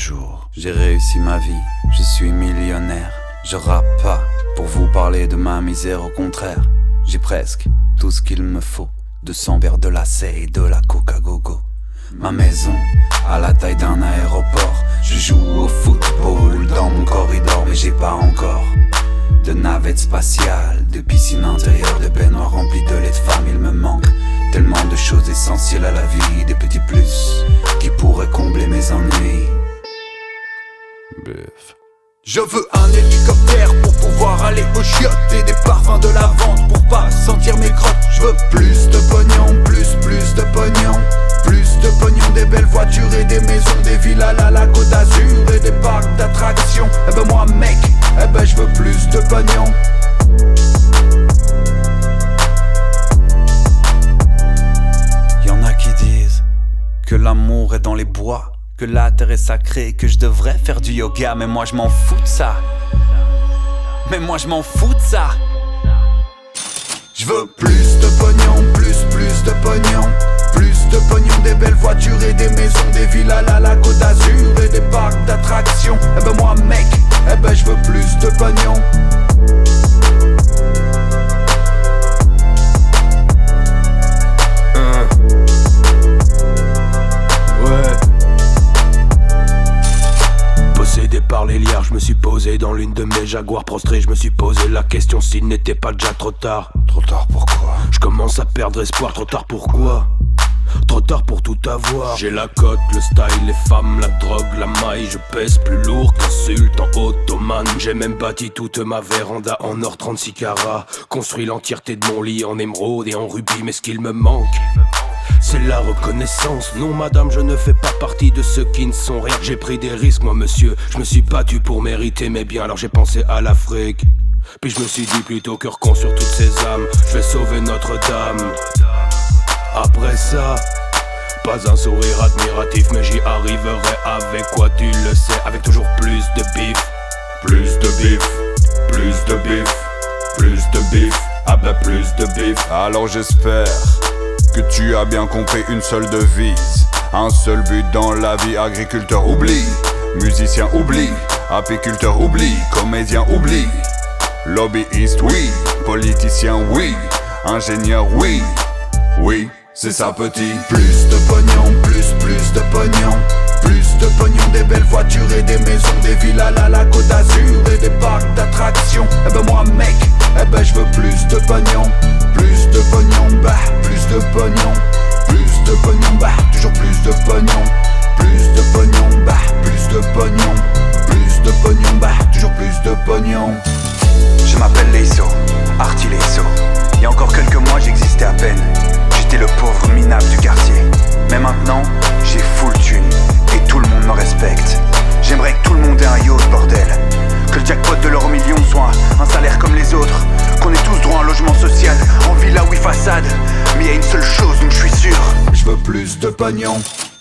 jour. J'ai réussi ma vie, je suis millionnaire. Je rappe pas pour vous parler de ma misère, au contraire. J'ai presque tout ce qu'il me faut. 200 verres de lacet et de la coca gogo. Ma maison à la taille d'un aéroport. Je joue au football dans mon corridor, mais j'ai pas encore de navette spatiale, de piscine intérieure, de baignoire remplie de lait de femme. Il me manque tellement de choses essentielles à la vie, des petits plus qui pourraient combler mes ennuis. Bref. Je veux un hélicoptère pour pouvoir aller aux chiottes et des parfums de lavande pour pas sentir mes crottes. Je veux plus de pognon, plus de pognon. Plus de pognon, des belles voitures et des maisons, des villas à la Côte d'Azur et des parcs d'attractions. Eh ben moi mec, eh ben je veux plus de pognon. Y'en a qui disent que l'amour est dans les bois, que la terre est sacrée, que je devrais faire du yoga. Mais moi je m'en fous de ça. Mais moi je m'en fous de ça. Je veux plus de pognon, plus de pognon. Plus de pognon, des belles voitures et des maisons, des villas à la Côte d'Azur et des parcs d'attractions. Eh ben moi mec, eh ben je veux plus de pognon. Possédé par les liards, je me suis posé dans l'une de mes jaguars prostrés. Je me suis posé la question s'il n'était pas déjà trop tard. Trop tard pourquoi? Je commence à perdre espoir, trop tard pourquoi? Trop tard pour tout avoir. J'ai la cote, le style, les femmes, la drogue, la maille. Je pèse plus lourd qu'un sultan ottoman. J'ai même bâti toute ma véranda en or 36 carats. Construit l'entièreté de mon lit en émeraude et en rubis. Mais ce qu'il me manque, c'est la reconnaissance. Non madame, je ne fais pas partie de ceux qui ne sont rien. J'ai pris des risques moi monsieur, je me suis battu pour mériter mes biens. Alors j'ai pensé à l'Afrique, puis je me suis dit plutôt cœur con sur toutes ces âmes. Je vais sauver Notre-Dame. Après ça, pas un sourire admiratif, mais j'y arriverai avec quoi tu le sais. Avec toujours plus de bif. Plus de bif, plus de bif, plus de bif. Ah bah plus de bif. Alors j'espère que tu as bien compris une seule devise, un seul but dans la vie. Agriculteur oublie, musicien oublie, apiculteur oublie, comédien oublie, lobbyiste oui, politicien oui, ingénieur oui, oui, c'est ça petit. Plus de pognon, plus de pognon. Plus de pognon, des belles voitures et des maisons, des villas à la Côte d'Azur et des parcs d'attractions. Eh ben moi mec, eh ben je veux plus de pognon. Plus de pognon, bah plus de pognon. Plus de pognon, bah toujours plus de pognon. Plus de pognon, bah plus de pognon. Plus de pognon, bah toujours plus de pognon. Je m'appelle Leiso, Arty Leiso. Il y a encore quelques mois j'existais à peine. J'étais le pauvre minable du quartier. Mais maintenant, j'ai full thune et tout le monde me respecte. J'aimerais que tout le monde ait un yacht, bordel. Que le jackpot de l'euro million soit un salaire comme les autres. Qu'on ait tous droit à un logement social, en villa oui façade. Mais il y a une seule chose dont je suis sûr. Je veux plus de pognon.